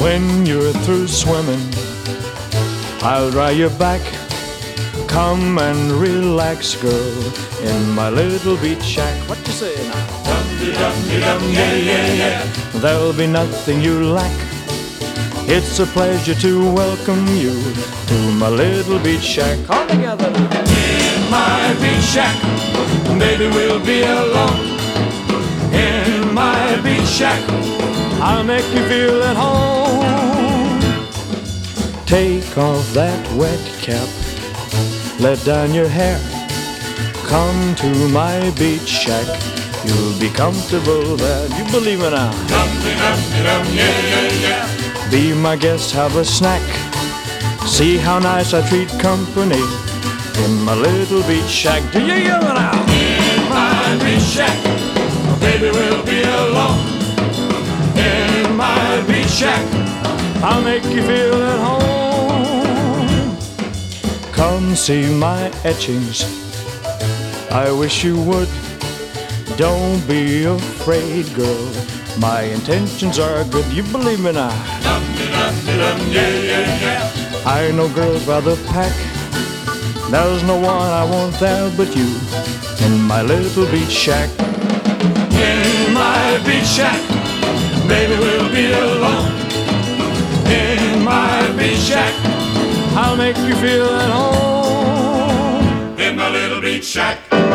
When you're through swimming, I'll dry your back. Come and relax, girl, in my little beach shack. What you say now? Dum-de-dum-de-dum, yeah, yeah, yeah. There'll be nothing you lack. It's a pleasure to welcome you to my little beach shack. All together now. In my beach shack, baby, we'll be alone. In my beach shack, I'll make you feel at home. Take off that wet cap, let down your hair. Come to my beach shack, you'll be comfortable there. You believe it now? Dum-de-dum-de-dum, yeah, yeah, yeah. Be my guest, have a snack. See how nice I treat company in my little beach shack. Do you hear me now? In my beach shack, baby, we'll be alone. In my beach shack, I'll make you feel at home. Come see my etchings, I wish you would. Don't be afraid, girl, my intentions are good. You believe me now? Dum-de-dum-de-dum, yeah, yeah, yeah. I know girls by the pack. There's no one I want there but you in my little beach shack. In my beach shack, baby, we'll be alone. In my beach shack, I'll make you feel at home. In my little beach shack.